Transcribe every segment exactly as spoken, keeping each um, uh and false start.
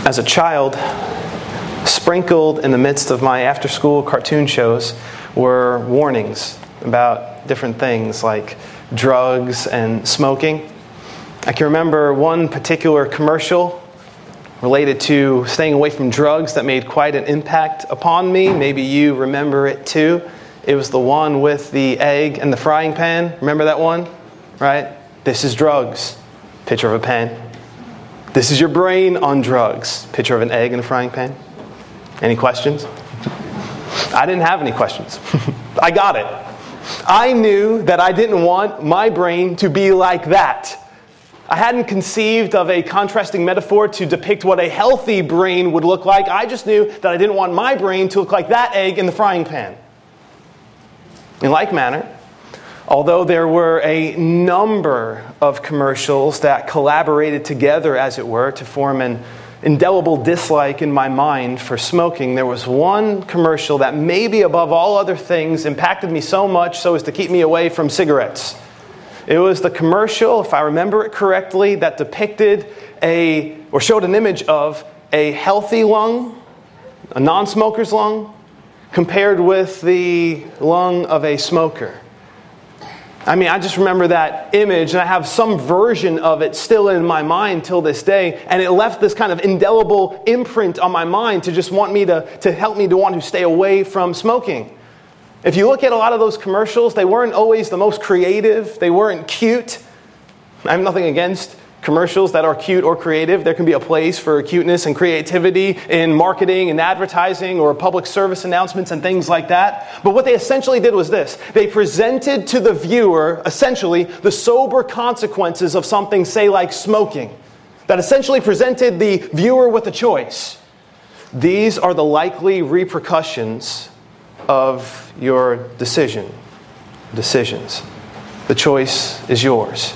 As a child, sprinkled in the midst of my after-school cartoon shows were warnings about different things like drugs and smoking. I can remember one particular commercial related to staying away from drugs that made quite an impact upon me. Maybe you remember it too. It was the one with the egg and the frying pan. Remember that one? Right? This is drugs. Picture of a pen. This is your brain on drugs. Picture of an egg and a frying pan. Any questions? I didn't have any questions. I got it. I knew that I didn't want my brain to be like that. I hadn't conceived of a contrasting metaphor to depict what a healthy brain would look like. I just knew that I didn't want my brain to look like that egg in the frying pan. In like manner, although there were a number of commercials that collaborated together, as it were, to form an indelible dislike in my mind for smoking, there was one commercial that maybe above all other things impacted me so much so as to keep me away from cigarettes. It was the commercial, if I remember it correctly, that depicted a, or showed an image of a healthy lung, a non-smoker's lung, compared with the lung of a smoker. I mean, I just remember that image, and I have some version of it still in my mind till this day, and it left this kind of indelible imprint on my mind to just want me to, to help me to want to stay away from smoking. If you look at a lot of those commercials, they weren't always the most creative, they weren't cute. I have nothing against commercials that are cute or creative. There can be a place for cuteness and creativity in marketing and advertising or public service announcements and things like that. But what they essentially did was this. They presented to the viewer, essentially, the sober consequences of something, say, like smoking. That essentially presented the viewer with a choice. These are the likely repercussions of your decision. Decisions. The choice is yours.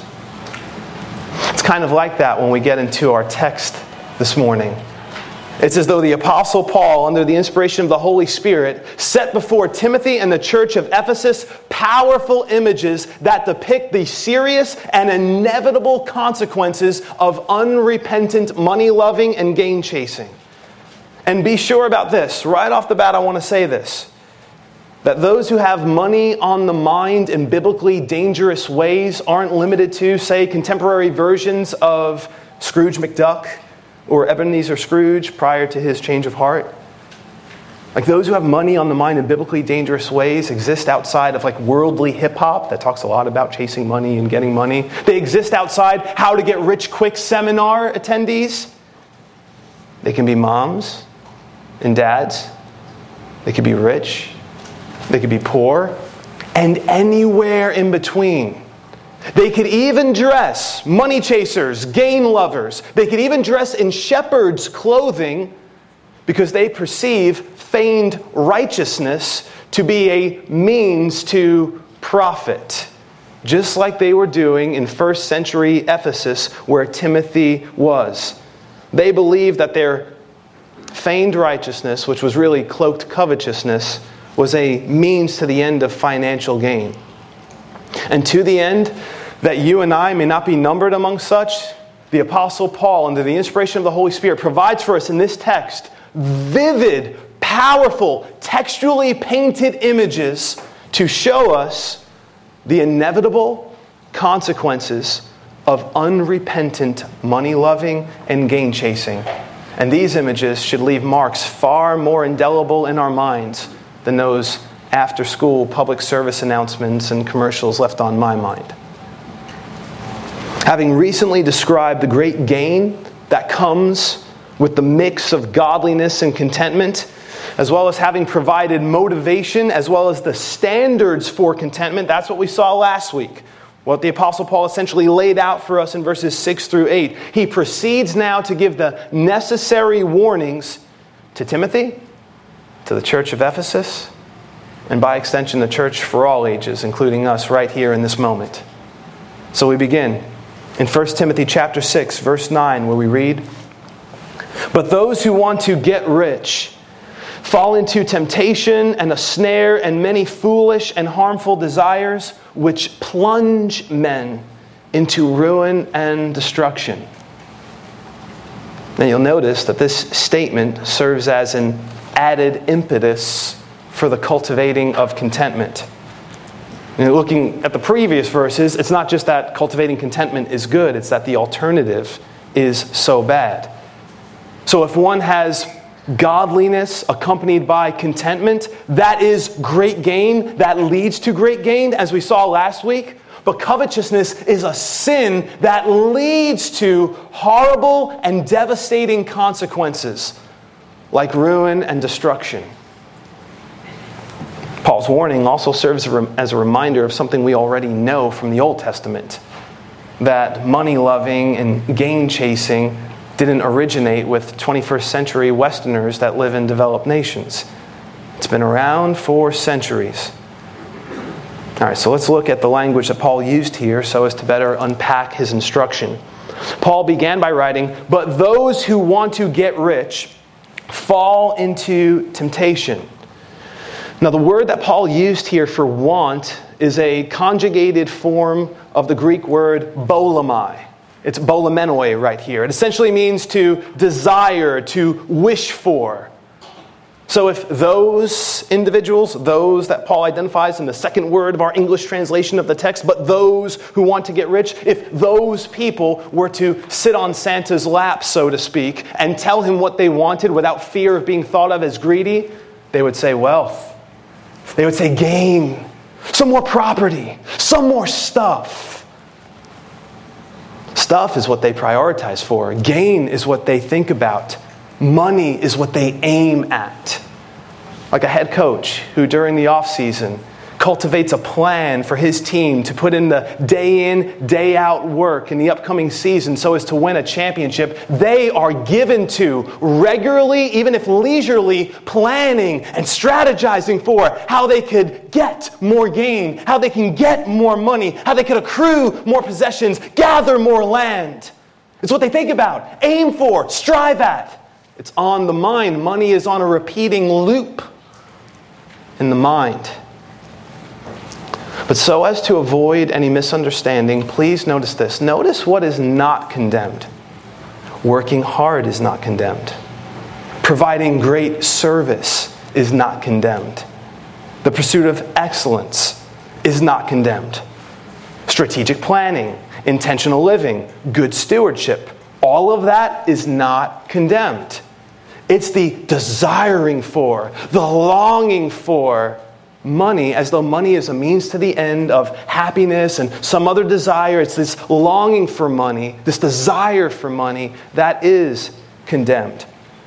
It's kind of like that when we get into our text this morning. It's as though the Apostle Paul, under the inspiration of the Holy Spirit, set before Timothy and the church of Ephesus powerful images that depict the serious and inevitable consequences of unrepentant money-loving and gain-chasing. And be sure about this. Right off the bat, I want to say this. That those who have money on the mind in biblically dangerous ways aren't limited to, say, contemporary versions of Scrooge McDuck or Ebenezer Scrooge prior to his change of heart. Like those who have money on the mind in biblically dangerous ways exist outside of like worldly hip-hop that talks a lot about chasing money and getting money. They exist outside how to get rich quick seminar attendees. They can be moms and dads. They could be rich. They could be poor, and anywhere in between. They could even dress, money chasers, gain lovers. They could even dress in shepherd's clothing because they perceive feigned righteousness to be a means to profit. Just like they were doing in first century Ephesus where Timothy was. They believed that their feigned righteousness, which was really cloaked covetousness, was a means to the end of financial gain. And to the end that you and I may not be numbered among such, the Apostle Paul, under the inspiration of the Holy Spirit, provides for us in this text vivid, powerful, textually painted images to show us the inevitable consequences of unrepentant money-loving and gain-chasing. And these images should leave marks far more indelible in our minds than those after-school public service announcements and commercials left on my mind. Having recently described the great gain that comes with the mix of godliness and contentment, as well as having provided motivation, as well as the standards for contentment, that's what we saw last week. What the Apostle Paul essentially laid out for us in verses six through eight. He proceeds now to give the necessary warnings to Timothy, to the church of Ephesus, and by extension the church for all ages, including us right here in this moment. So we begin in First Timothy chapter six, verse nine, where we read, "But those who want to get rich fall into temptation and a snare and many foolish and harmful desires, which plunge men into ruin and destruction." Now you'll notice that this statement serves as an added impetus for the cultivating of contentment. And looking at the previous verses, it's not just that cultivating contentment is good, it's that the alternative is so bad. So if one has godliness accompanied by contentment, that is great gain, that leads to great gain, as we saw last week. But covetousness is a sin that leads to horrible and devastating consequences, like ruin and destruction. Paul's warning also serves as a reminder of something we already know from the Old Testament, that money-loving and gain-chasing didn't originate with twenty-first century Westerners that live in developed nations. It's been around for centuries. All right, so let's look at the language that Paul used here so as to better unpack his instruction. Paul began by writing, "But those who want to get rich fall into temptation." Now, the word that Paul used here for want is a conjugated form of the Greek word bolemai. It's bolemenoi right here. It essentially means to desire, to wish for. So if those individuals, those that Paul identifies in the second word of our English translation of the text, but those who want to get rich, if those people were to sit on Santa's lap, so to speak, and tell him what they wanted without fear of being thought of as greedy, they would say wealth. They would say gain, some more property, some more stuff. Stuff is what they prioritize for. Gain is what they think about. Money is what they aim at. Like a head coach who during the off season cultivates a plan for his team to put in the day in, day out work in the upcoming season so as to win a championship. They are given to regularly, even if leisurely, planning and strategizing for how they could get more gain, how they can get more money, how they could accrue more possessions, gather more land. It's what they think about, aim for, strive at. It's on the mind. Money is on a repeating loop in the mind. But so as to avoid any misunderstanding, please notice this. Notice what is not condemned. Working hard is not condemned. Providing great service is not condemned. The pursuit of excellence is not condemned. Strategic planning, intentional living, good stewardship, all of that is not condemned. It's the desiring for, the longing for money, as though money is a means to the end of happiness and some other desire. It's this longing for money, this desire for money, that is condemned.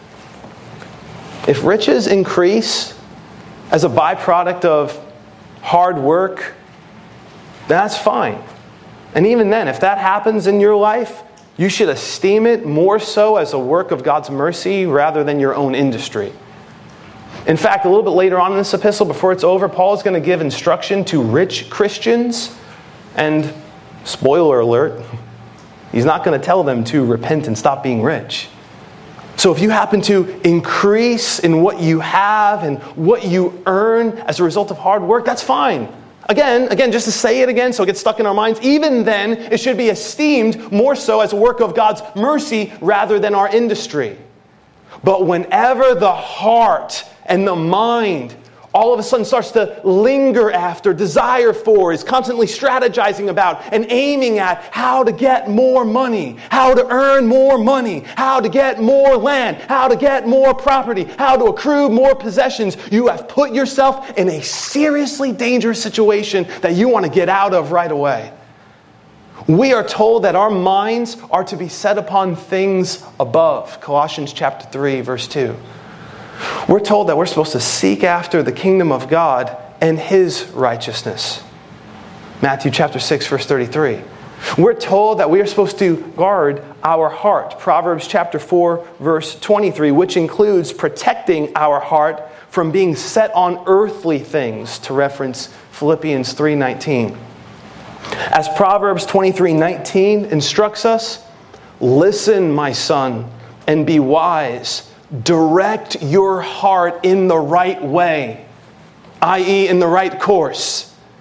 If riches increase as a byproduct of hard work, that's fine. And even then, if that happens in your life, you should esteem it more so as a work of God's mercy rather than your own industry. In fact, a little bit later on in this epistle, before it's over, Paul is going to give instruction to rich Christians. And, spoiler alert, he's not going to tell them to repent and stop being rich. So if you happen to increase in what you have and what you earn as a result of hard work, that's fine. Again, again, just to say it again so it gets stuck in our minds, even then, it should be esteemed more so as a work of God's mercy rather than our industry. But whenever the heart and the mind all of a sudden starts to linger after, desire for, is constantly strategizing about and aiming at how to get more money, how to earn more money, how to get more land, how to get more property, how to accrue more possessions, you have put yourself in a seriously dangerous situation that you want to get out of right away. We are told that our minds are to be set upon things above. Colossians chapter three, verse two. We're told that we're supposed to seek after the kingdom of God and His righteousness. Matthew chapter six, verse thirty-three. We're told that we are supposed to guard our heart. Proverbs chapter four, verse twenty-three, which includes protecting our heart from being set on earthly things, to reference Philippians three nineteen. As Proverbs twenty-three nineteen instructs us, listen, my son, and be wise. Direct your heart in the right way, that is in the right course.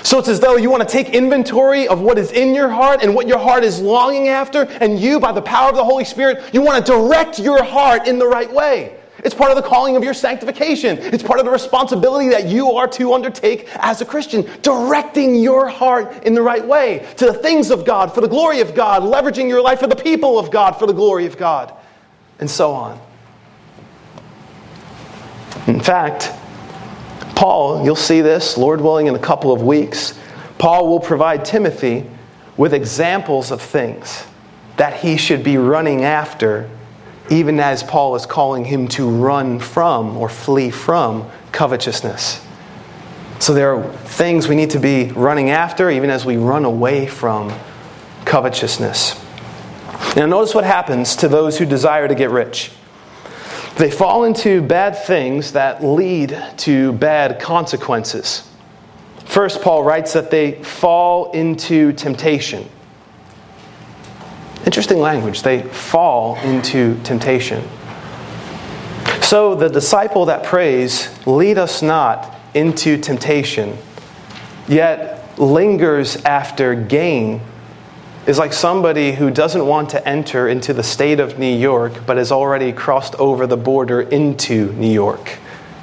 So it's as though you want to take inventory of what is in your heart and what your heart is longing after, and you, by the power of the Holy Spirit, you want to direct your heart in the right way. It's part of the calling of your sanctification. It's part of the responsibility that you are to undertake as a Christian, directing your heart in the right way to the things of God, for the glory of God, leveraging your life for the people of God, for the glory of God, and so on. In fact, Paul, you'll see this, Lord willing, in a couple of weeks, Paul will provide Timothy with examples of things that he should be running after, even as Paul is calling him to run from or flee from covetousness. So there are things we need to be running after, even as we run away from covetousness. Now notice what happens to those who desire to get rich. They fall into bad things that lead to bad consequences. First, Paul writes that they fall into temptation. Interesting language. They fall into temptation. So the disciple that prays, "Lead us not into temptation," yet lingers after gain, is like somebody who doesn't want to enter into the state of New York, but has already crossed over the border into New York.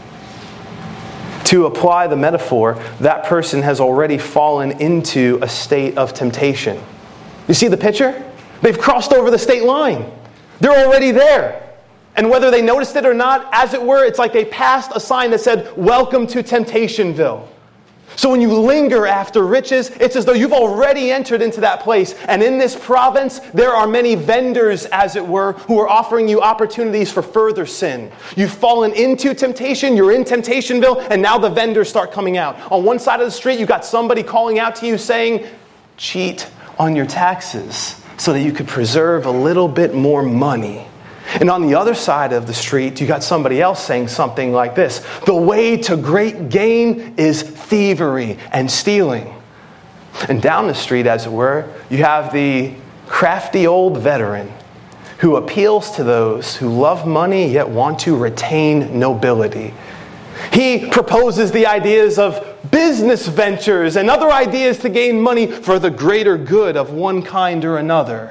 To apply the metaphor, that person has already fallen into a state of temptation. You see the picture? They've crossed over the state line. They're already there. And whether they noticed it or not, as it were, it's like they passed a sign that said, "Welcome to Temptationville." So when you linger after riches, it's as though you've already entered into that place. And in this province, there are many vendors, as it were, who are offering you opportunities for further sin. You've fallen into temptation, you're in Temptationville, and now the vendors start coming out. On one side of the street, you've got somebody calling out to you saying, "Cheat on your taxes so that you could preserve a little bit more money." And on the other side of the street, you got somebody else saying something like this: "The way to great gain is thievery and stealing." And down the street, as it were, you have the crafty old veteran who appeals to those who love money yet want to retain nobility. He proposes the ideas of business ventures and other ideas to gain money for the greater good of one kind or another.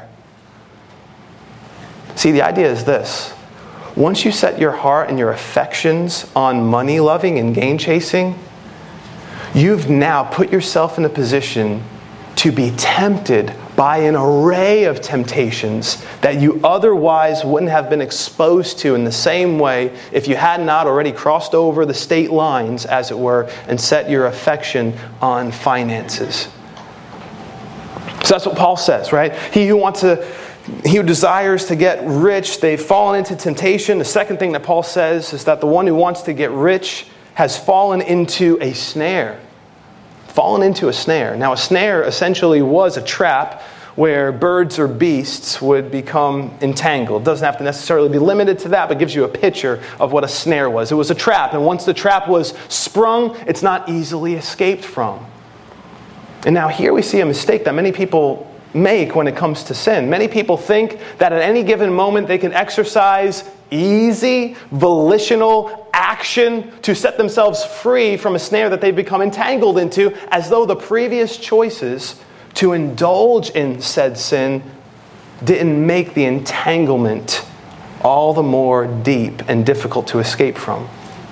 See, the idea is this: once you set your heart and your affections on money loving and gain chasing, you've now put yourself in a position to be tempted by an array of temptations that you otherwise wouldn't have been exposed to in the same way if you had not already crossed over the state lines, as it were, and set your affection on finances. So that's what Paul says, right? He who wants to He who desires to get rich, they've fallen into temptation. The second thing that Paul says is that the one who wants to get rich has fallen into a snare. Fallen into a snare. Now, a snare essentially was a trap where birds or beasts would become entangled. It doesn't have to necessarily be limited to that, but gives you a picture of what a snare was. It was a trap, and once the trap was sprung, it's not easily escaped from. And now here we see a mistake that many people make when it comes to sin. Many people think that at any given moment they can exercise easy, volitional action to set themselves free from a snare that they've become entangled into, as though the previous choices to indulge in said sin didn't make the entanglement all the more deep and difficult to escape from.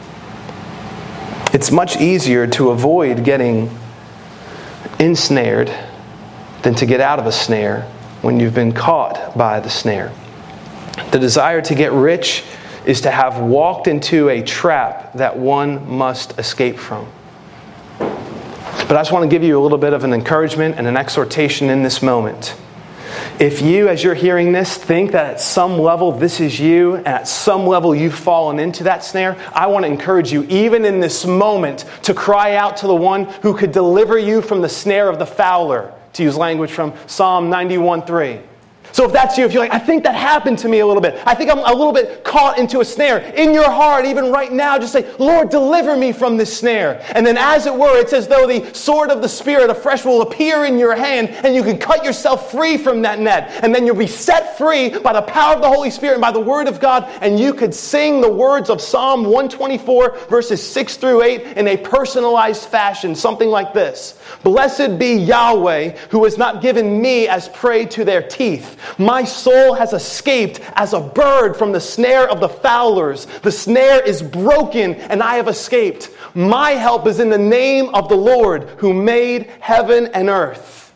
It's much easier to avoid getting ensnared than to get out of a snare when you've been caught by the snare. The desire to get rich is to have walked into a trap that one must escape from. But I just want to give you a little bit of an encouragement and an exhortation in this moment. If you, as you're hearing this, think that at some level this is you, and at some level you've fallen into that snare, I want to encourage you, even in this moment, to cry out to the one who could deliver you from the snare of the fowler, to use language from Psalm ninety-one three. So if that's you, if you're like, I think that happened to me a little bit. I think I'm a little bit caught into a snare. In your heart, even right now, just say, Lord, deliver me from this snare. And then as it were, it's as though the sword of the Spirit afresh will appear in your hand and you can cut yourself free from that net. And then you'll be set free by the power of the Holy Spirit and by the Word of God. And you could sing the words of Psalm one twenty-four, verses six through eight in a personalized fashion. Something like this. Blessed be Yahweh, who has not given me as prey to their teeth. My soul has escaped as a bird from the snare of the fowlers. The snare is broken and I have escaped. My help is in the name of the Lord who made heaven and earth.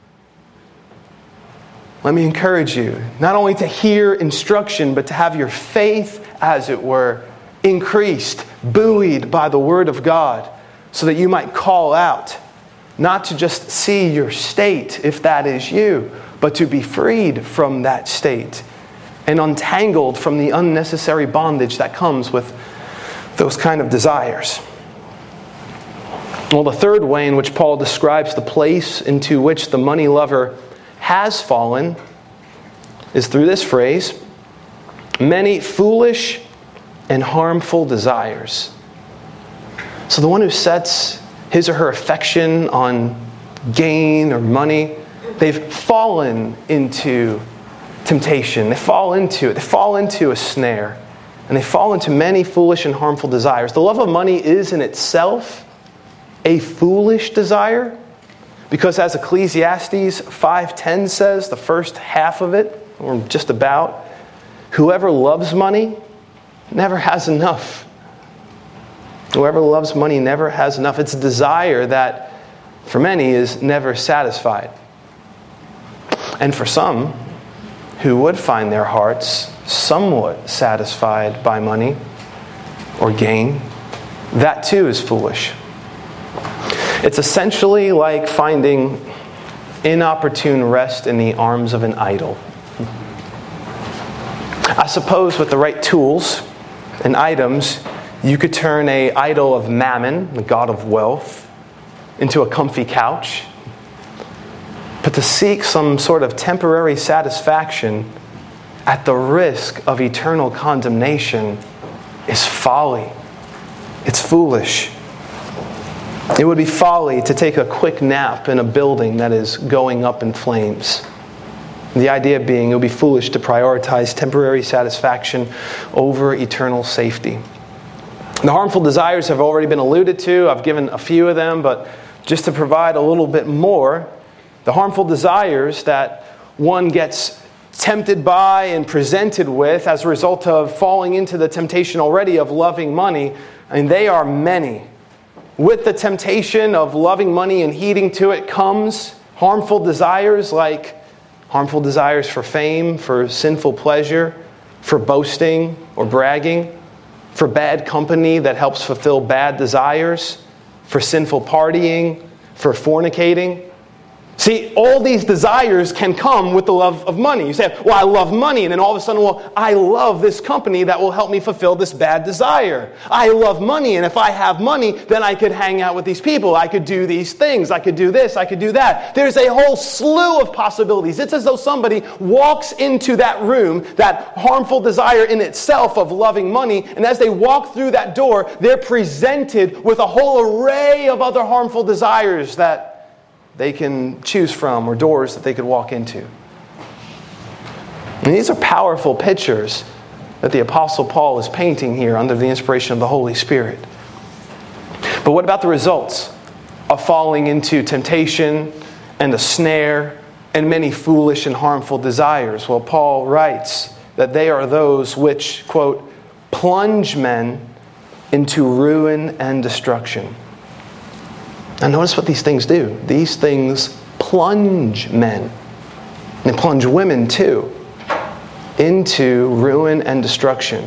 Let me encourage you, not only to hear instruction, but to have your faith, as it were, increased, buoyed by the Word of God, so that you might call out, not to just see your state, if that is you, but to be freed from that state and untangled from the unnecessary bondage that comes with those kind of desires. Well, the third way in which Paul describes the place into which the money lover has fallen is through this phrase, many foolish and harmful desires. So the one who sets his or her affection on gain or money, they've fallen into temptation. They fall into it. They fall into a snare. And they fall into many foolish and harmful desires. The love of money is in itself a foolish desire, because as Ecclesiastes five ten says, the first half of it, or just about, whoever loves money never has enough. Whoever loves money never has enough. It's a desire that, for many, is never satisfied. And for some, who would find their hearts somewhat satisfied by money or gain, that too is foolish. It's essentially like finding inopportune rest in the arms of an idol. I suppose with the right tools and items, you could turn an idol of mammon, the god of wealth, into a comfy couch. But to seek some sort of temporary satisfaction at the risk of eternal condemnation is folly. It's foolish. It would be folly to take a quick nap in a building that is going up in flames. The idea being it would be foolish to prioritize temporary satisfaction over eternal safety. The harmful desires have already been alluded to. I've given a few of them, but just to provide a little bit more, the harmful desires that one gets tempted by and presented with as a result of falling into the temptation already of loving money, I mean, they are many. With the temptation of loving money and heeding to it comes harmful desires like harmful desires for fame, for sinful pleasure, for boasting or bragging, for bad company that helps fulfill bad desires, for sinful partying, for fornicating. See, all these desires can come with the love of money. You say, well, I love money. And then all of a sudden, well, I love this company that will help me fulfill this bad desire. I love money. And if I have money, then I could hang out with these people. I could do these things. I could do this. I could do that. There's a whole slew of possibilities. It's as though somebody walks into that room, that harmful desire in itself of loving money. And as they walk through that door, they're presented with a whole array of other harmful desires that they can choose from, or doors that they could walk into. And these are powerful pictures that the Apostle Paul is painting here under the inspiration of the Holy Spirit. But what about the results of falling into temptation and a snare and many foolish and harmful desires? Well, Paul writes that they are those which, quote, plunge men into ruin and destruction. Now notice what these things do. These things plunge men. They plunge women too into ruin and destruction.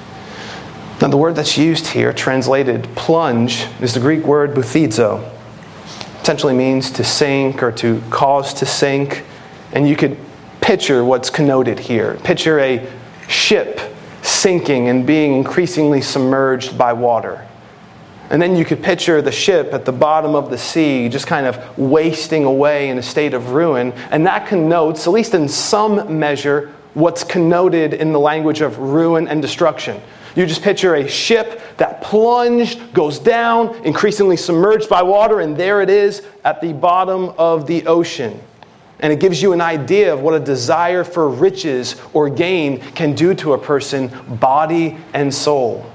Now the word that's used here, translated plunge, is the Greek word bouthizo. Essentially means to sink or to cause to sink. And you could picture what's connoted here. Picture a ship sinking and being increasingly submerged by water. And then you could picture the ship at the bottom of the sea just kind of wasting away in a state of ruin. And that connotes, at least in some measure, what's connoted in the language of ruin and destruction. You just picture a ship that plunged, goes down, increasingly submerged by water, and there it is at the bottom of the ocean. And it gives you an idea of what a desire for riches or gain can do to a person, body and soul.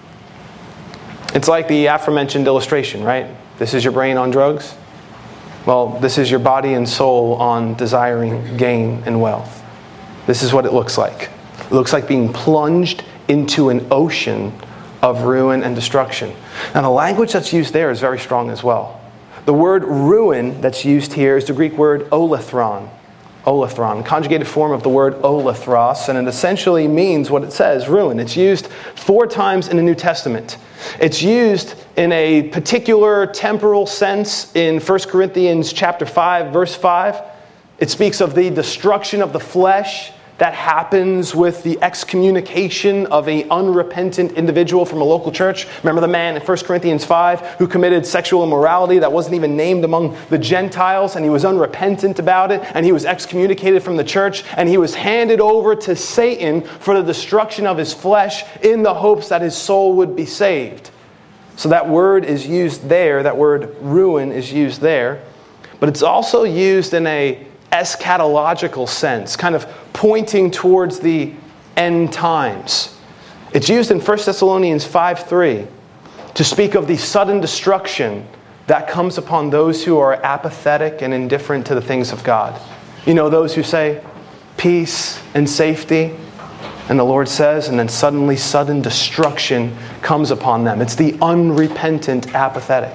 It's like the aforementioned illustration, right? This is your brain on drugs. Well, this is your body and soul on desiring gain and wealth. This is what it looks like. It looks like being plunged into an ocean of ruin and destruction. Now, the language that's used there is very strong as well. The word ruin that's used here is the Greek word olethron. Olethron, conjugated form of the word olethros, and it essentially means what it says, ruin. It's used four times in the New Testament. It's used in a particular temporal sense in First Corinthians chapter five, verse five. It speaks of the destruction of the flesh that happens with the excommunication of an unrepentant individual from a local church. Remember the man in First Corinthians five who committed sexual immorality that wasn't even named among the Gentiles, and he was unrepentant about it, and he was excommunicated from the church, and he was handed over to Satan for the destruction of his flesh in the hopes that his soul would be saved. So that word is used there, that word ruin is used there, but it's also used in a eschatological sense, kind of pointing towards the end times. It's used in First Thessalonians five three to speak of the sudden destruction that comes upon those who are apathetic and indifferent to the things of God. You know, those who say peace and safety, and the Lord says, and then suddenly sudden destruction comes upon them. It's the unrepentant apathetic.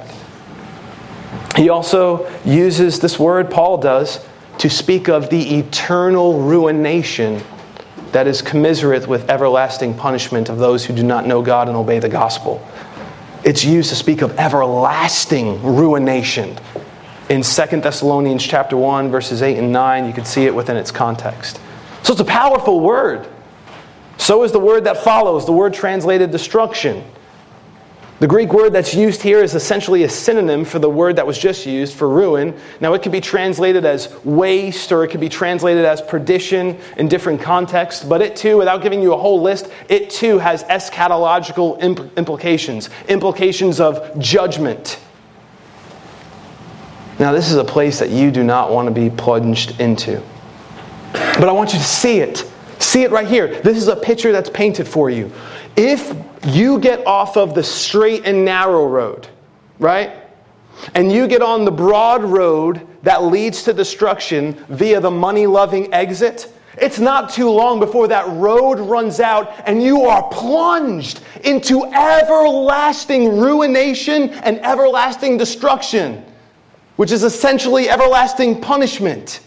He also uses this word, Paul does, to speak of the eternal ruination that is commensurate with everlasting punishment of those who do not know God and obey the gospel. It's used to speak of everlasting ruination. In Second Thessalonians chapter one, verses eight and nine, you can see it within its context. So it's a powerful word. So is the word that follows, the word translated destruction. The Greek word that's used here is essentially a synonym for the word that was just used for ruin. Now, it can be translated as waste, or it can be translated as perdition in different contexts. But it too, without giving you a whole list, it too has eschatological imp- implications, implications of judgment. Now, this is a place that you do not want to be plunged into. But I want you to see it. See it right here. This is a picture that's painted for you. If you get off of the straight and narrow road, right? And you get on the broad road that leads to destruction via the money-loving exit, it's not too long before that road runs out and you are plunged into everlasting ruination and everlasting destruction, which is essentially everlasting punishment.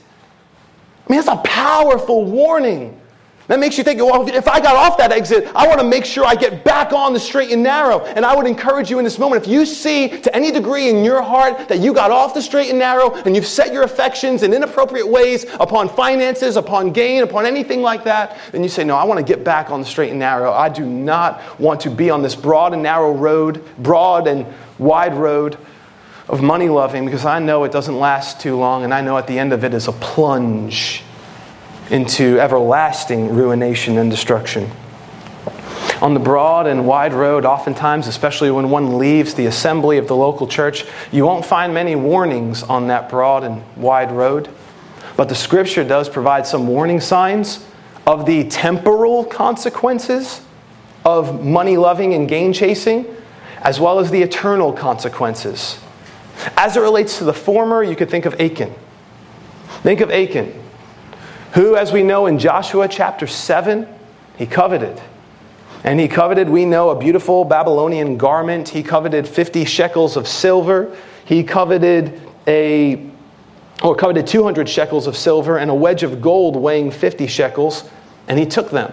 I mean, that's a powerful warning. That makes you think, well, if I got off that exit, I want to make sure I get back on the straight and narrow. And I would encourage you in this moment, if you see to any degree in your heart that you got off the straight and narrow and you've set your affections in inappropriate ways upon finances, upon gain, upon anything like that, then you say, no, I want to get back on the straight and narrow. I do not want to be on this broad and narrow road, broad and wide road of money loving, because I know it doesn't last too long, and I know at the end of it is a plunge into everlasting ruination and destruction. On the broad and wide road, oftentimes, especially when one leaves the assembly of the local church, you won't find many warnings on that broad and wide road. But the Scripture does provide some warning signs of the temporal consequences of money loving and gain chasing, as well as the eternal consequences. As it relates to the former, you could think of Achan. Think of Achan, who, as we know in Joshua chapter seven, he coveted. And he coveted, we know, a beautiful Babylonian garment. He coveted fifty shekels of silver. He coveted a, or coveted two hundred shekels of silver and a wedge of gold weighing fifty shekels. And he took them,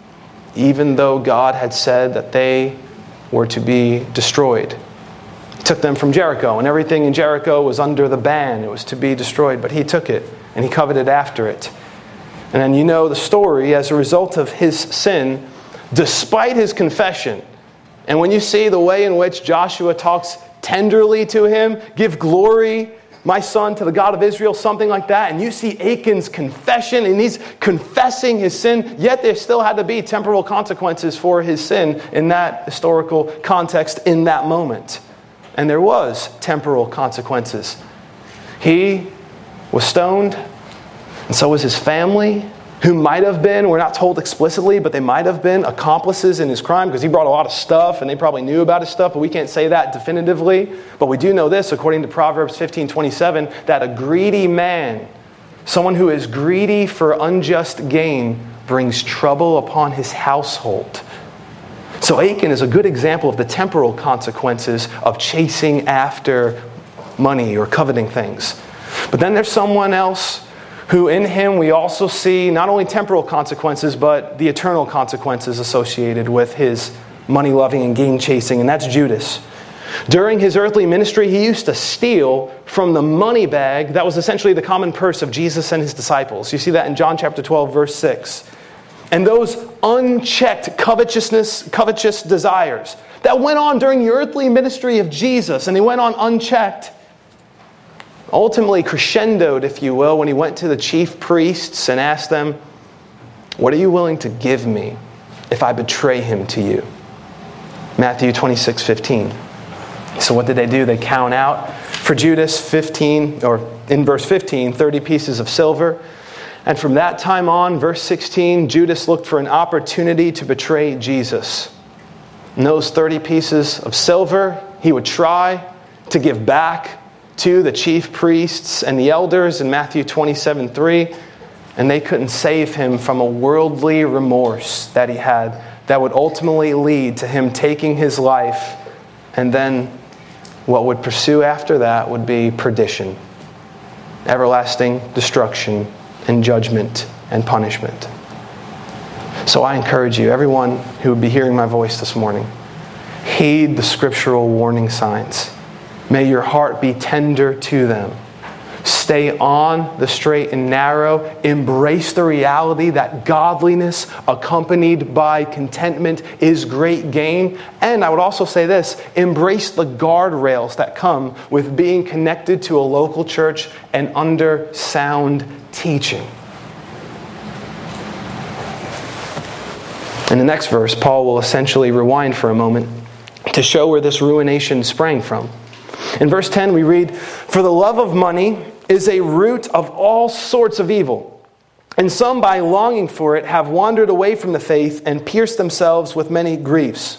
even though God had said that they were to be destroyed. He took them from Jericho, and everything in Jericho was under the ban. It was to be destroyed, but he took it, and he coveted after it. And then you know the story. As a result of his sin, despite his confession, And when you see the way in which Joshua talks tenderly to him, give glory, my son, to the God of Israel, something like that, and you see Achan's confession, and he's confessing his sin, yet there still had to be temporal consequences for his sin in that historical context in that moment. And there was temporal consequences. He was stoned, and so was his family, who might have been, we're not told explicitly, but they might have been accomplices in his crime because he brought a lot of stuff and they probably knew about his stuff, but we can't say that definitively. But we do know this, according to Proverbs fifteen twenty-seven, that a greedy man, someone who is greedy for unjust gain, brings trouble upon his household. So Achan is a good example of the temporal consequences of chasing after money or coveting things. But then there's someone else who in him we also see not only temporal consequences, but the eternal consequences associated with his money-loving and gain-chasing, and that's Judas. During his earthly ministry, he used to steal from the money bag that was essentially the common purse of Jesus and his disciples. You see that in John chapter twelve, verse six. And those unchecked covetousness, covetous desires that went on during the earthly ministry of Jesus, and they went on unchecked, ultimately crescendoed, if you will, when he went to the chief priests and asked them, what are you willing to give me if I betray him to you? Matthew twenty-six fifteen. So what did they do? They count out for Judas fifteen, or in verse fifteen, thirty pieces of silver. And from that time on, verse sixteen, Judas looked for an opportunity to betray Jesus. And those thirty pieces of silver, he would try to give back to the chief priests and the elders in Matthew twenty-seven three, and they couldn't save him from a worldly remorse that he had that would ultimately lead to him taking his life, and then what would pursue after that would be perdition, everlasting destruction and judgment and punishment. So I encourage you, everyone who would be hearing my voice this morning, heed the scriptural warning signs. May your heart be tender to them. Stay on the straight and narrow. Embrace the reality that godliness accompanied by contentment is great gain. And I would also say this, embrace the guardrails that come with being connected to a local church and under sound teaching. In the next verse, Paul will essentially rewind for a moment to show where this ruination sprang from. In verse ten we read, "For the love of money is a root of all sorts of evil, and some by longing for it have wandered away from the faith and pierced themselves with many griefs."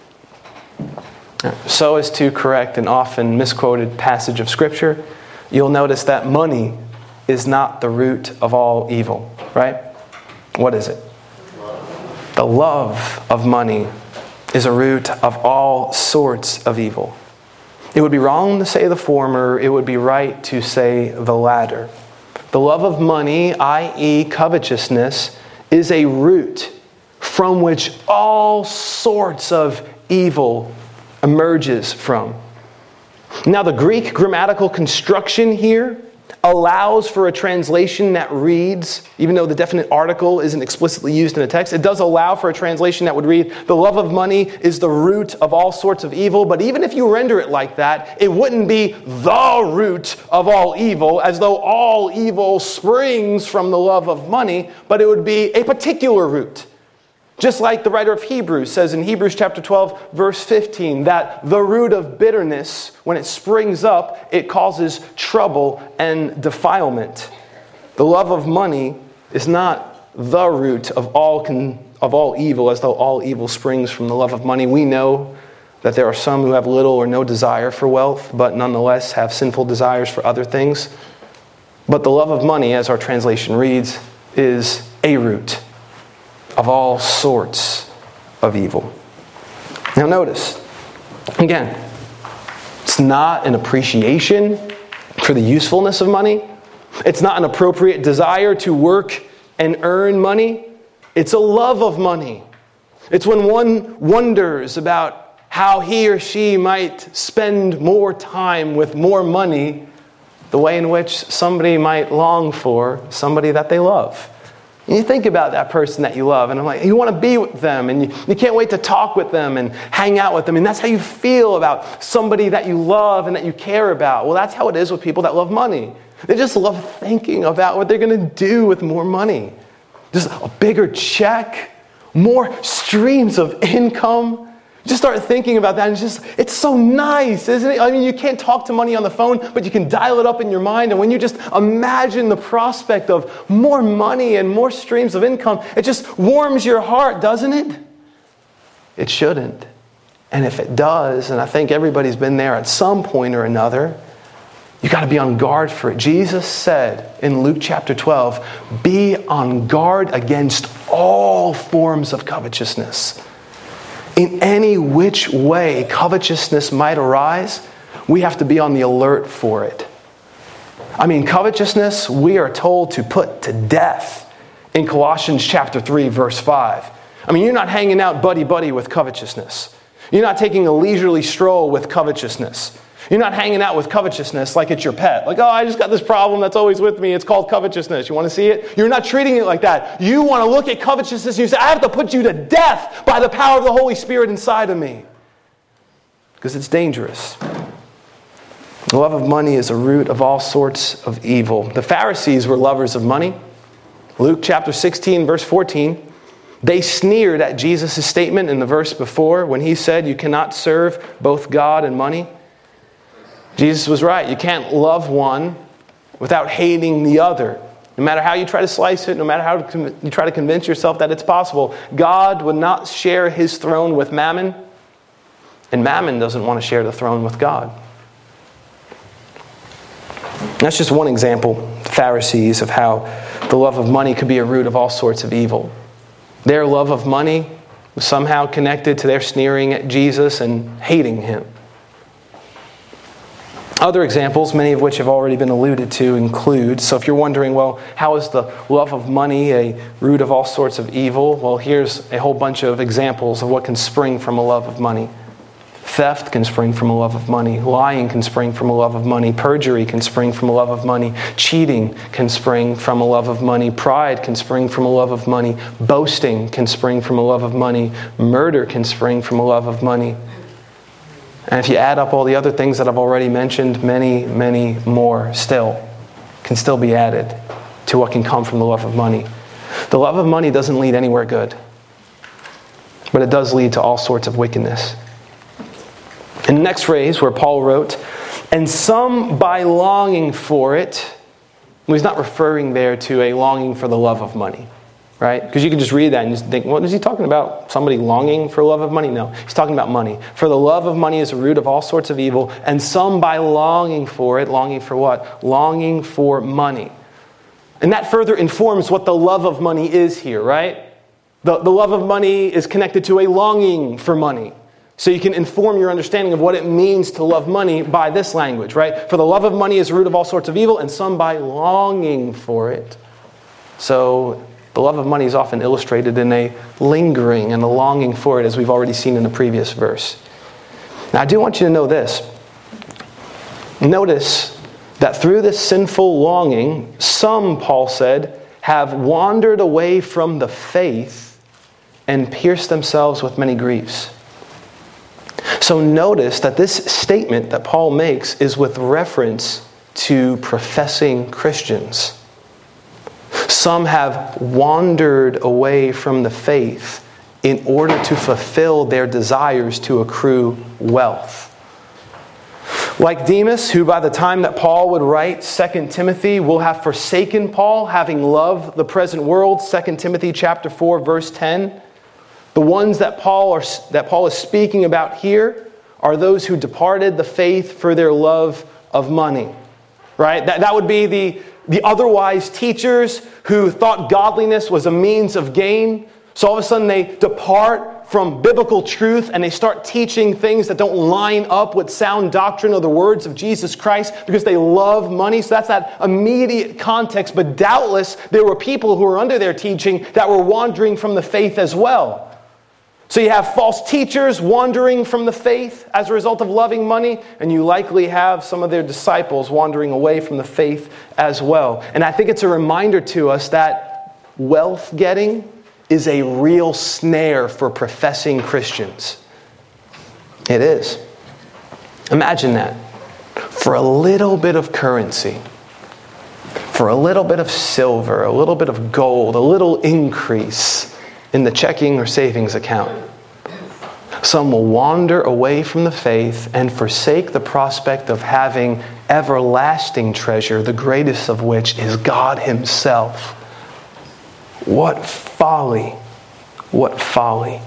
So as to correct an often misquoted passage of Scripture, you'll notice that money is not the root of all evil, right? What is it? The love of money is a root of all sorts of evil. It would be wrong to say the former, it would be right to say the latter. The love of money, that is covetousness, is a root from which all sorts of evil emerges from. Now, the Greek grammatical construction here allows for a translation that reads, even though the definite article isn't explicitly used in the text, it does allow for a translation that would read, the love of money is the root of all sorts of evil. But even if you render it like that, it wouldn't be the root of all evil, as though all evil springs from the love of money, but it would be a particular root. Just like the writer of Hebrews says in Hebrews chapter twelve, verse fifteen, that the root of bitterness, when it springs up, it causes trouble and defilement. The love of money is not the root of all con- of all evil, as though all evil springs from the love of money. We know that there are some who have little or no desire for wealth, but nonetheless have sinful desires for other things. But the love of money, as our translation reads, is a root of all sorts of evil. Now notice, again, it's not an appreciation for the usefulness of money. It's not an appropriate desire to work and earn money. It's a love of money. It's when one wonders about how he or she might spend more time with more money, the way in which somebody might long for somebody that they love. And you think about that person that you love, and I'm like, you want to be with them, and you, you can't wait to talk with them and hang out with them. And that's how you feel about somebody that you love and that you care about. Well, that's how it is with people that love money. They just love thinking about what they're going to do with more money. Just a bigger check, more streams of income. You just start thinking about that, and it's just, it's so nice, isn't it? I mean, you can't talk to money on the phone, but you can dial it up in your mind, and when you just imagine the prospect of more money and more streams of income, it just warms your heart, doesn't it? It shouldn't. And if it does, and I think everybody's been there at some point or another, you got to be on guard for it. Jesus said in Luke chapter twelve, be on guard against all forms of covetousness. In any which way covetousness might arise, we have to be on the alert for it. I mean, covetousness, we are told to put to death in Colossians chapter three, verse five. I mean, you're not hanging out buddy-buddy with covetousness. You're not taking a leisurely stroll with covetousness. You're not hanging out with covetousness like it's your pet. Like, oh, I just got this problem that's always with me. It's called covetousness. You want to see it? You're not treating it like that. You want to look at covetousness and you say, I have to put you to death by the power of the Holy Spirit inside of me. Because it's dangerous. The love of money is a root of all sorts of evil. The Pharisees were lovers of money. Luke chapter sixteen, verse fourteen. They sneered at Jesus' statement in the verse before when he said, you cannot serve both God and money. Jesus was right. You can't love one without hating the other. No matter how you try to slice it, no matter how you try to convince yourself that it's possible, God would not share his throne with Mammon, and Mammon doesn't want to share the throne with God. That's just one example, the Pharisees, of how the love of money could be a root of all sorts of evil. Their love of money was somehow connected to their sneering at Jesus and hating him. Other examples, many of which have already been alluded to, include, so if you're wondering, well, how is the love of money a root of all sorts of evil? Well, here's a whole bunch of examples of what can spring from a love of money. Theft can spring from a love of money. Lying can spring from a love of money. Perjury can spring from a love of money. Cheating can spring from a love of money. Pride can spring from a love of money. Boasting can spring from a love of money. Murder can spring from a love of money. And if you add up all the other things that I've already mentioned, many, many more still can still be added to what can come from the love of money. The love of money doesn't lead anywhere good, but it does lead to all sorts of wickedness. In the next phrase where Paul wrote, and some by longing for it, well, he's not referring there to a longing for the love of money. Right? Because you can just read that and just think, what is he talking about? Somebody longing for love of money? No, he's talking about money. For the love of money is a root of all sorts of evil, and some by longing for it, longing for what? Longing for money. And that further informs what the love of money is here, right? The, the love of money is connected to a longing for money. So you can inform your understanding of what it means to love money by this language, right? For the love of money is a root of all sorts of evil, and some by longing for it. So the love of money is often illustrated in a lingering and a longing for it, as we've already seen in the previous verse. Now, I do want you to know this. Notice that through this sinful longing, some, Paul said, have wandered away from the faith and pierced themselves with many griefs. So notice that this statement that Paul makes is with reference to professing Christians. Some have wandered away from the faith in order to fulfill their desires to accrue wealth. Like Demas, who by the time that Paul would write Second Timothy will have forsaken Paul, having loved the present world, Second Timothy chapter four, verse ten. The ones that Paul are, that Paul is speaking about here are those who departed the faith for their love of money. Right? That, that would be the The otherwise teachers who thought godliness was a means of gain. So all of a sudden they depart from biblical truth and they start teaching things that don't line up with sound doctrine or the words of Jesus Christ because they love money. So that's that immediate context. But doubtless there were people who were under their teaching that were wandering from the faith as well. So you have false teachers wandering from the faith as a result of loving money, and you likely have some of their disciples wandering away from the faith as well. And I think it's a reminder to us that wealth getting is a real snare for professing Christians. It is. Imagine that. For a little bit of currency, for a little bit of silver, a little bit of gold, a little increase in the checking or savings account, some will wander away from the faith and forsake the prospect of having everlasting treasure, the greatest of which is God Himself. What folly! What folly!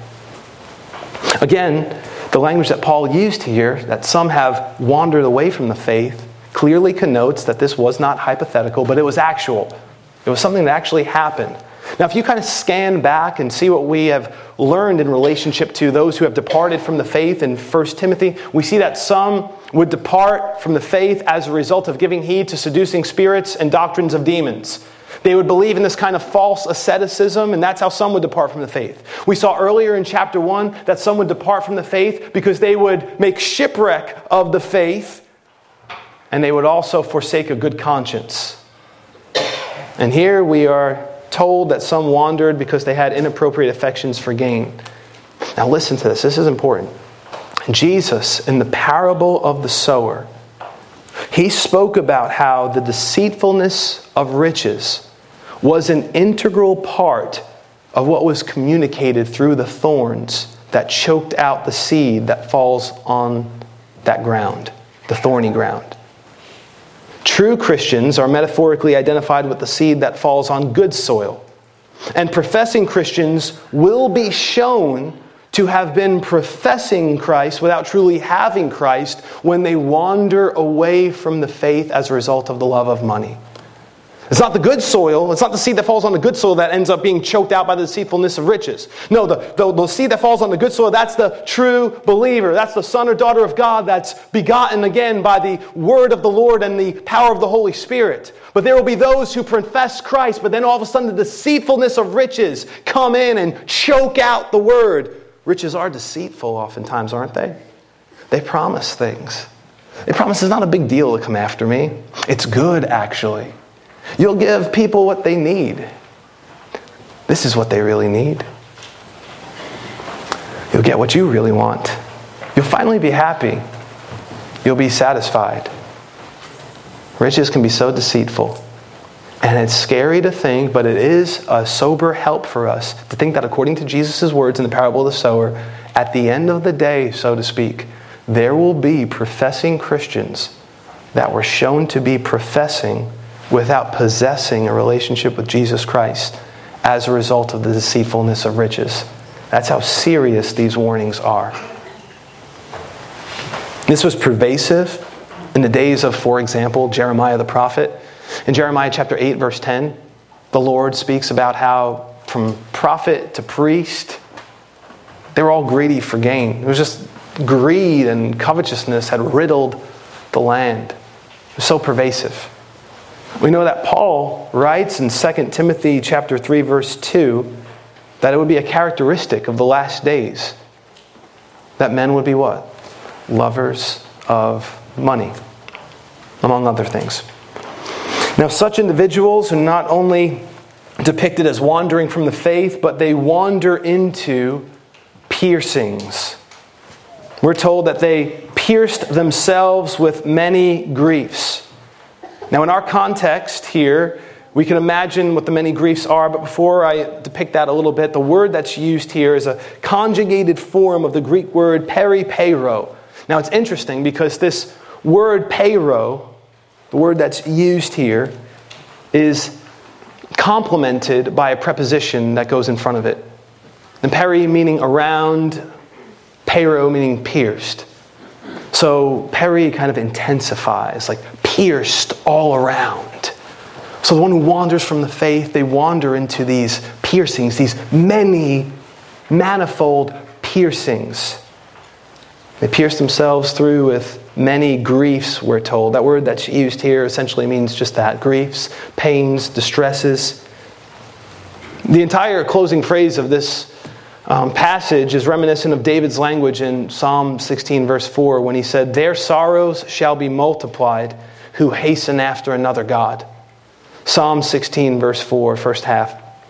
Again, the language that Paul used here, that some have wandered away from the faith, clearly connotes that this was not hypothetical, but it was actual. It was something that actually happened. Now, if you kind of scan back and see what we have learned in relationship to those who have departed from the faith in First Timothy, we see that some would depart from the faith as a result of giving heed to seducing spirits and doctrines of demons. They would believe in this kind of false asceticism, and that's how some would depart from the faith. We saw earlier in chapter one that some would depart from the faith because they would make shipwreck of the faith, and they would also forsake a good conscience. And here we are told that some wandered because they had inappropriate affections for gain. Now listen to this. This is important. Jesus, in the parable of the sower, He spoke about how the deceitfulness of riches was an integral part of what was communicated through the thorns that choked out the seed that falls on that ground, the thorny ground. True Christians are metaphorically identified with the seed that falls on good soil. And professing Christians will be shown to have been professing Christ without truly having Christ when they wander away from the faith as a result of the love of money. It's not the good soil, it's not the seed that falls on the good soil that ends up being choked out by the deceitfulness of riches. No, the, the, the seed that falls on the good soil, that's the true believer. That's the son or daughter of God that's begotten again by the word of the Lord and the power of the Holy Spirit. But there will be those who profess Christ, but then all of a sudden the deceitfulness of riches come in and choke out the word. Riches are deceitful oftentimes, aren't they? They promise things. They promise it's not a big deal to come after me. It's good, actually. You'll give people what they need. This is what they really need. You'll get what you really want. You'll finally be happy. You'll be satisfied. Riches can be so deceitful. And it's scary to think, but it is a sober help for us to think that according to Jesus' words in the parable of the sower, at the end of the day, so to speak, there will be professing Christians that were shown to be professing without possessing a relationship with Jesus Christ as a result of the deceitfulness of riches. That's how serious these warnings are. This was pervasive in the days of, for example, Jeremiah the prophet. In Jeremiah chapter eight, verse ten, the Lord speaks about how from prophet to priest, they were all greedy for gain. It was just greed and covetousness had riddled the land. It was so pervasive. We know that Paul writes in Second Timothy chapter three, verse two, that it would be a characteristic of the last days that men would be what? Lovers of money, among other things. Now, such individuals are not only depicted as wandering from the faith, but they wander into piercings. We're told that they pierced themselves with many griefs. Now, in our context here, we can imagine what the many griefs are, but before I depict that a little bit, the word that's used here is a conjugated form of the Greek word peripero. Now, it's interesting because this word pero, the word that's used here, is complemented by a preposition that goes in front of it. And peri meaning around, pero meaning pierced. So peri kind of intensifies, like pierced all around. So the one who wanders from the faith, they wander into these piercings, these many, manifold piercings. They pierce themselves through with many griefs, we're told. That word that's used here essentially means just that. Griefs, pains, distresses. The entire closing phrase of this um, passage is reminiscent of David's language in Psalm sixteen, verse four, when he said, "Their sorrows shall be multiplied who hasten after another God." Psalm sixteen, verse four, first half.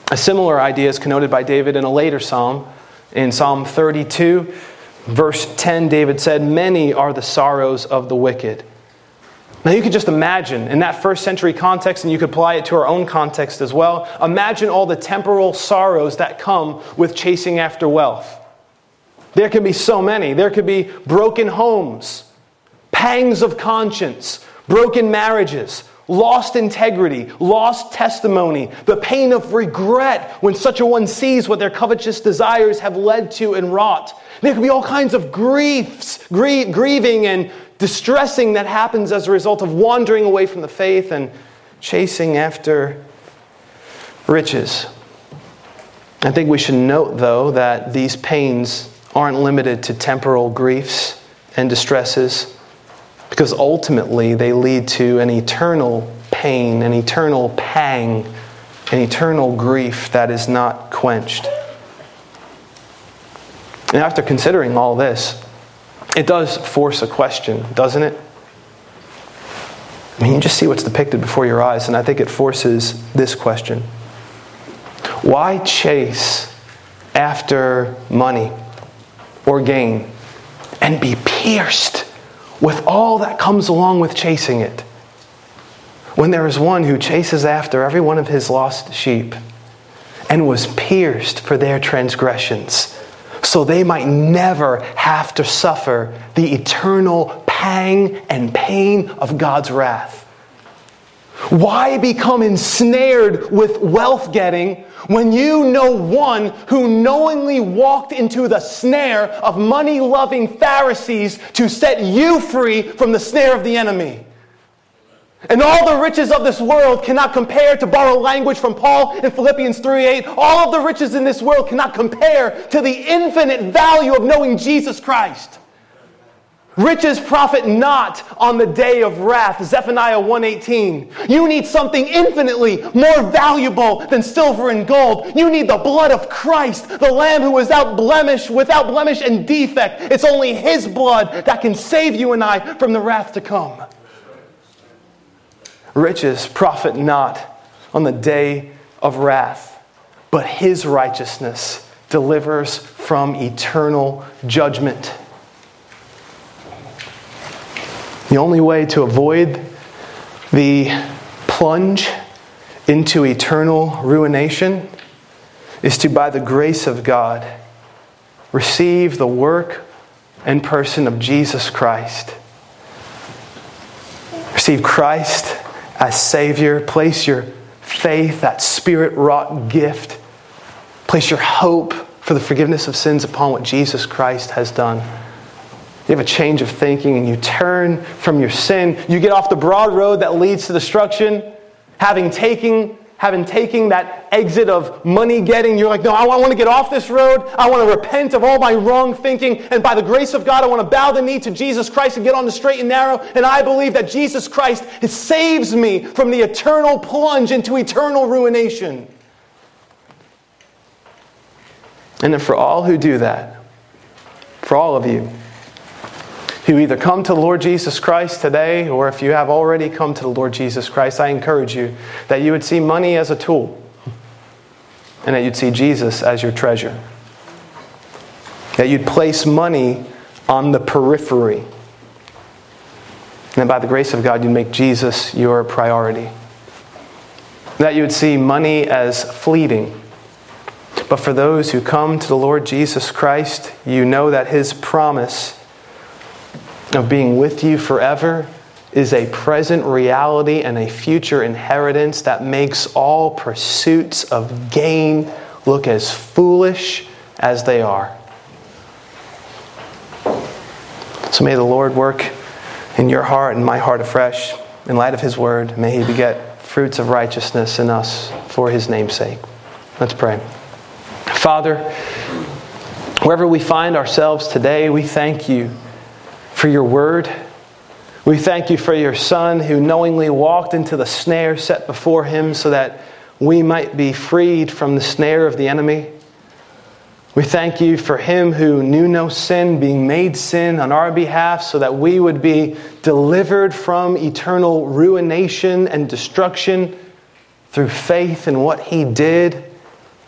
A similar idea is connoted by David in a later psalm. In Psalm thirty-two, verse ten, David said, "Many are the sorrows of the wicked." Now you could just imagine, in that first century context, and you could apply it to our own context as well, imagine all the temporal sorrows that come with chasing after wealth. There could be so many. There could be broken homes, pangs of conscience, broken marriages, lost integrity, lost testimony, the pain of regret when such a one sees what their covetous desires have led to and wrought. There could be all kinds of griefs, grie- grieving and distressing that happens as a result of wandering away from the faith and chasing after riches. I think we should note, though, that these pains aren't limited to temporal griefs and distresses, because ultimately they lead to an eternal pain, an eternal pang, an eternal grief that is not quenched. And after considering all this, it does force a question, doesn't it? I mean, you just see what's depicted before your eyes, and I think it forces this question. Why chase after money or gain and be pierced with all that comes along with chasing it, when there is one who chases after every one of his lost sheep and was pierced for their transgressions, so they might never have to suffer the eternal pang and pain of God's wrath? Why become ensnared with wealth getting when you know one who knowingly walked into the snare of money-loving Pharisees to set you free from the snare of the enemy? And all the riches of this world cannot compare, to borrow language from Paul in Philippians three eight, all of the riches in this world cannot compare to the infinite value of knowing Jesus Christ. Riches profit not on the day of wrath, Zephaniah one eighteen. You need something infinitely more valuable than silver and gold. You need the blood of Christ, the Lamb who was without blemish, without blemish and defect. It's only His blood that can save you and I from the wrath to come. Riches profit not on the day of wrath, but His righteousness delivers from eternal judgment. The only way to avoid the plunge into eternal ruination is to, by the grace of God, receive the work and person of Jesus Christ. Receive Christ as Savior. Place your faith, that Spirit-wrought gift. Place your hope for the forgiveness of sins upon what Jesus Christ has done. You have a change of thinking and you turn from your sin. You get off the broad road that leads to destruction. Having taken, having taken that exit of money getting, you're like, no, I want to get off this road. I want to repent of all my wrong thinking. And by the grace of God, I want to bow the knee to Jesus Christ and get on the straight and narrow. And I believe that Jesus Christ saves me from the eternal plunge into eternal ruination. And then for all who do that, for all of you, who either come to the Lord Jesus Christ today, or if you have already come to the Lord Jesus Christ, I encourage you that you would see money as a tool, and that you'd see Jesus as your treasure. That you'd place money on the periphery. And that by the grace of God, you'd make Jesus your priority. That you would see money as fleeting. But for those who come to the Lord Jesus Christ, you know that His promise of being with you forever is a present reality and a future inheritance that makes all pursuits of gain look as foolish as they are. So may the Lord work in your heart and my heart afresh. In light of His word, may He beget fruits of righteousness in us for His name's sake. Let's pray. Father, wherever we find ourselves today, we thank You for Your word. We thank You for Your Son who knowingly walked into the snare set before Him so that we might be freed from the snare of the enemy. We thank You for Him who knew no sin being made sin on our behalf so that we would be delivered from eternal ruination and destruction through faith in what He did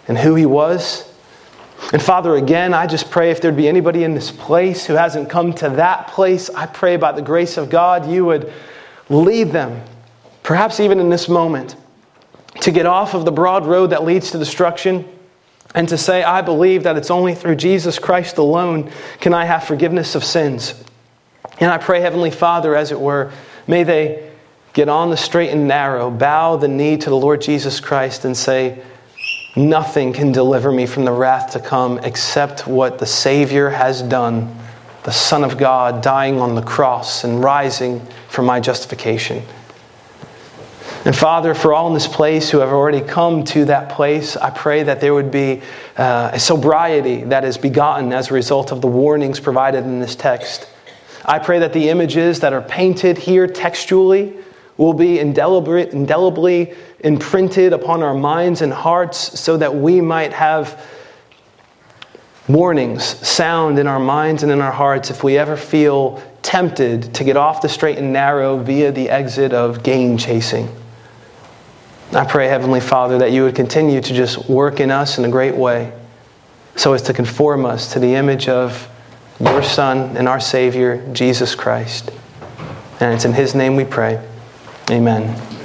and who He was. And Father, again, I just pray if there'd be anybody in this place who hasn't come to that place, I pray by the grace of God, You would lead them, perhaps even in this moment, to get off of the broad road that leads to destruction and to say, I believe that it's only through Jesus Christ alone can I have forgiveness of sins. And I pray, Heavenly Father, as it were, may they get on the straight and narrow, bow the knee to the Lord Jesus Christ and say, nothing can deliver me from the wrath to come except what the Savior has done, the Son of God dying on the cross and rising for my justification. And Father, for all in this place who have already come to that place, I pray that there would be uh, a sobriety that is begotten as a result of the warnings provided in this text. I pray that the images that are painted here textually will be indelibly, indelibly imprinted upon our minds and hearts so that we might have warnings sound in our minds and in our hearts if we ever feel tempted to get off the straight and narrow via the exit of gain chasing. I pray, Heavenly Father, that You would continue to just work in us in a great way so as to conform us to the image of Your Son and our Savior, Jesus Christ. And it's in His name we pray. Amen.